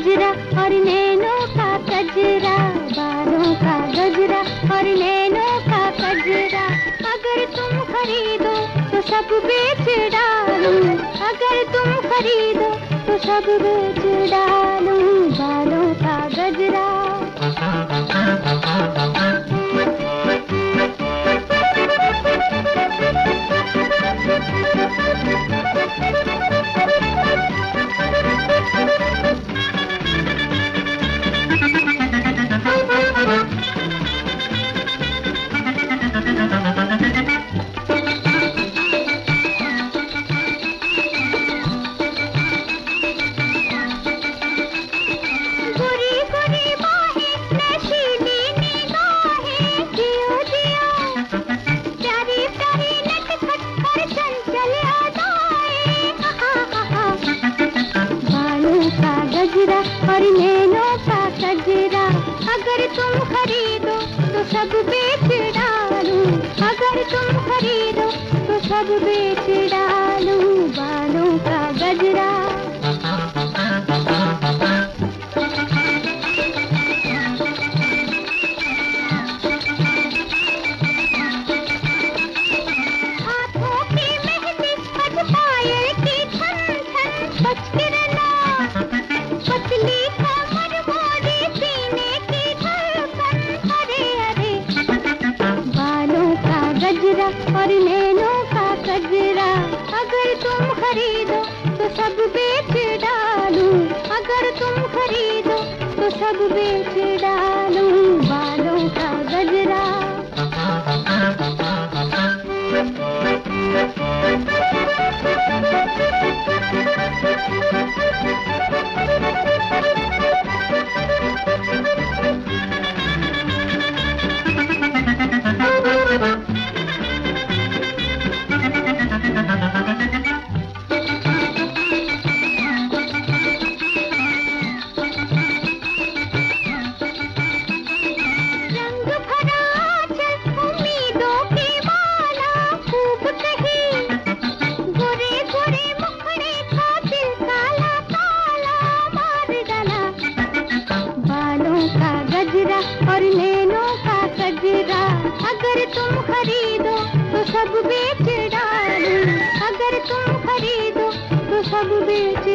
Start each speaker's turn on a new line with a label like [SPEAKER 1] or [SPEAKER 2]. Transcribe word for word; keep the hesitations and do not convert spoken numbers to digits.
[SPEAKER 1] गजरा और नैनों का कजरा, बालों का गजरा और नैनों का कजरा। अगर तुम खरीदो तो सब बेच डालूं, अगर तुम खरीदो तो सब बेच डालूं, बालों का गजरा। गजरा और नैनों का कजरा, अगर तुम खरीदो तो सब बेच डालूं, अगर तुम खरीदो तो सब बेच डालूं, बालों का गजरा। हाथों की मेहंदी बज पायल की छन छन बज के रहना, पतली कमर मोरी सीने की धड़कन, अरे अरे। बालों का गजरा और नैनों का कजरा, अगर तुम खरीदो तो सब बेच डालूं, अगर तुम खरीदो तो सब बेच डालूं, बालों का गजरा। गजरा और नैनों का कजरा, अगर तुम खरीदो तो सब बेच डालूं, अगर तुम खरीदो तो सब बेच